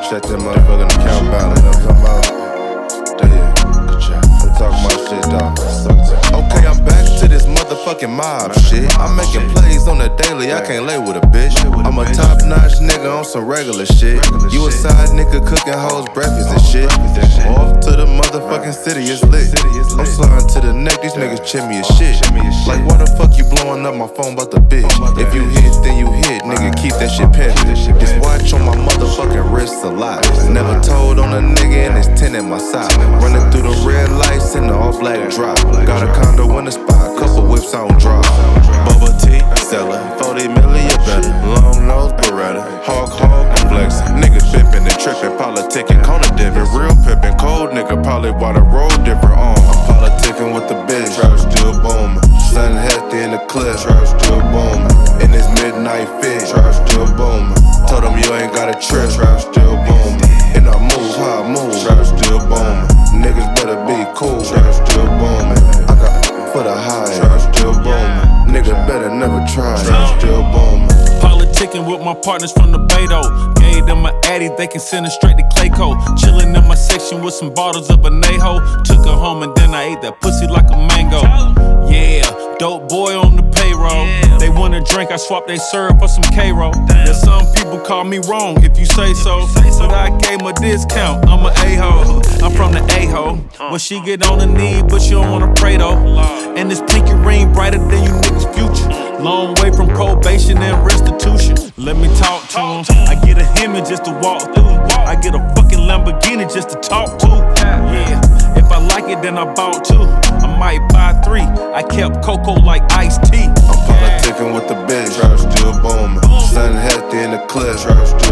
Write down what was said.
Check that motherfucking account balance. You know what I'm talking about? I'm talking about shit, dog. Okay, I'm back to this motherfucking mob shit. I'm making plays on the daily, I can't lay with a bitch. I'm a top-notch nigga on some regular shit. You a side nigga cooking hoes breakfast and shit. Off to the motherfucking city, it's lit. I'm sliding to the neck, these niggas chip me as shit. Like, why the fuck you blowing up my phone about the bitch? If you hit, then you hit, nigga, keep that shit pending. This watch on my motherfucking wrist a lot. Never told on a nigga and it's 10 in my sock. Running through the red lights in the all-black drop. Got a condo in the spot, couple whips on drop. Bubble tea, seller, 40 million better. Long nose Beretta, hog, I'm flexing. Niggas bippin' and trippin', politicking, corner dippin'. Real pippin', cold nigga, probably why the road different on. I'm politicking with the bitch, trap still booming. Sun hefty in the clip, trap still booming. In this midnight fit, trap still booming. Told him you ain't got a trip, trap still booming. And I move how I move, trap still booming. Niggas better be cool, trap still booming. I got for the high, trap still booming. Nigga better never try, trap still booming. Politicking with my partners from the Beto. Gave them an Addy, they can send it straight to Clayco. Chillin' in my section with some bottles of Anejo. Took her home and then I ate that pussy like a mango. Yeah, dope boy on the payroll. They wanna drink, I swap they syrup for some K-Roll. There's some people call me wrong if you say so, but I gave 'em a discount, I'm a A-ho. I'm from the A-ho. When she get on her knee, but she don't wanna pray though. And this pinky ring brighter than you niggas' future. Long way from probation and restitution. Let me talk to him. I get a Hemi just to walk through. I get a fucking Lamborghini just to talk to. Yeah, if I like it, then I bought two. I might buy 3. I kept Coco like iced tea. I'm politicking with the bitch, trap still booming. Sun hefty in the clip, trap still